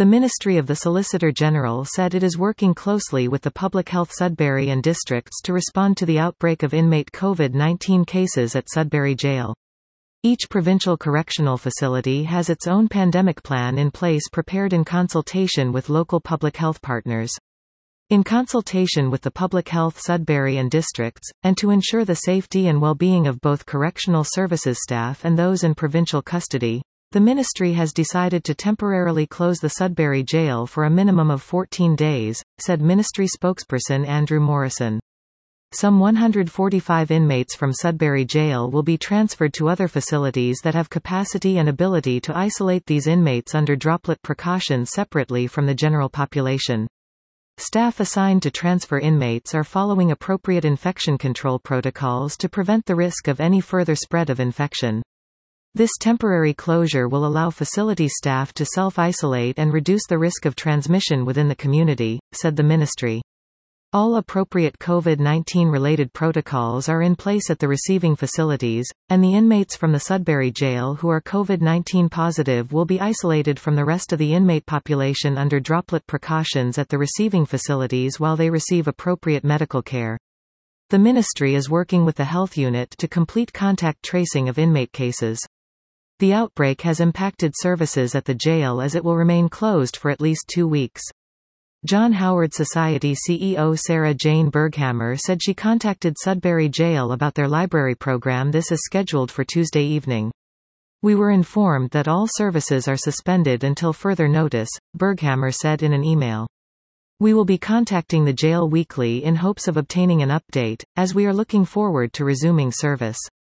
The Ministry of the Solicitor General said it is working closely with the Public Health Sudbury and districts to respond to the outbreak of inmate COVID-19 cases at Sudbury Jail. Each provincial correctional facility has its own pandemic plan in place, prepared in consultation with local public health partners. In consultation with the Public Health Sudbury and districts, and to ensure the safety and well-being of both correctional services staff and those in provincial custody, the ministry has decided to temporarily close the Sudbury Jail for a minimum of 14 days, said ministry spokesperson Andrew Morrison. Some 145 inmates from Sudbury Jail will be transferred to other facilities that have capacity and ability to isolate these inmates under droplet precautions separately from the general population. Staff assigned to transfer inmates are following appropriate infection control protocols to prevent the risk of any further spread of infection. This temporary closure will allow facility staff to self-isolate and reduce the risk of transmission within the community, said the ministry. All appropriate COVID-19 related protocols are in place at the receiving facilities, and the inmates from the Sudbury Jail who are COVID-19 positive will be isolated from the rest of the inmate population under droplet precautions at the receiving facilities while they receive appropriate medical care. The ministry is working with the health unit to complete contact tracing of inmate cases. The outbreak has impacted services at the jail as it will remain closed for at least 2 weeks. John Howard Society CEO Sarah Jane Berghammer said she contacted Sudbury Jail about their library program. This is scheduled for Tuesday evening. We were informed that all services are suspended until further notice, Berghammer said in an email. We will be contacting the jail weekly in hopes of obtaining an update, as we are looking forward to resuming service.